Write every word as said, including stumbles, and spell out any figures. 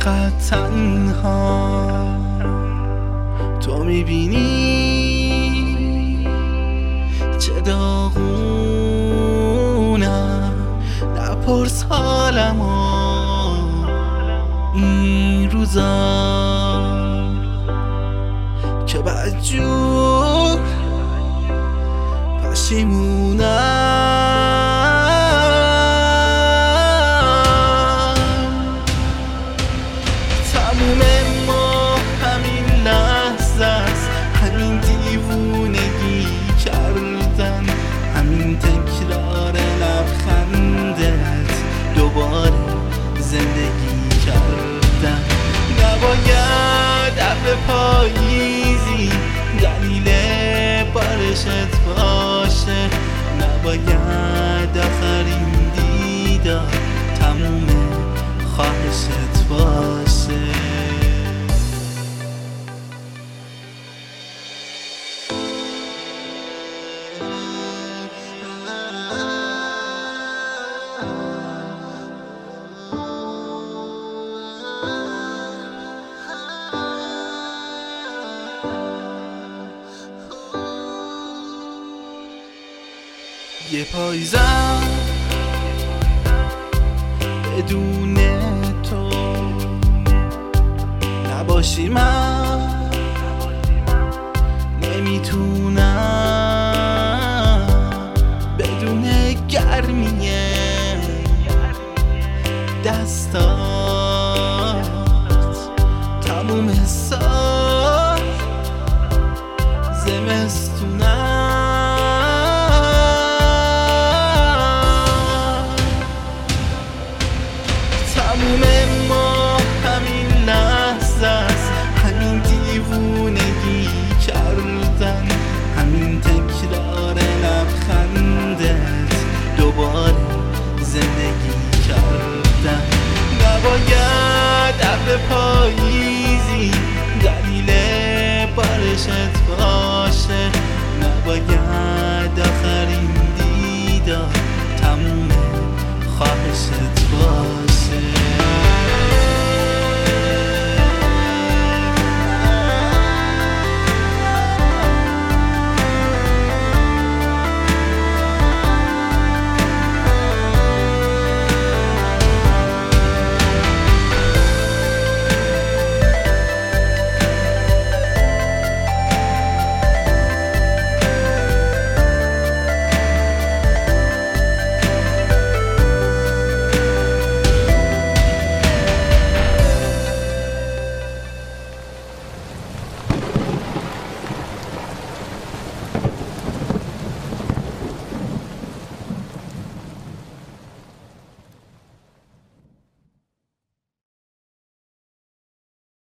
چقدر تنها تو میبینی، چه داغونم. نپرس حالمو این روزا که بدجور پشیمونم. تموم ما همین لحظه است، همین دیوونگی کردن، همین تکرار لبخندت دوباره زندگی کردن. نباید ابر پاییزی دلیل بارشت باشه، نباید آخرین دیدار تموم خواهشت باشه. یه پاییزم بدون تو نباشی من نمیتونم، بدون گرمی دستات تموم سال زمستونم. تموم ما همین لحظه است، همین دیوونگی کردن، همین تکرار لبخندت دوباره زندگی کردن. نباید ابر پاییزی دلیل بارشت باشه، نباید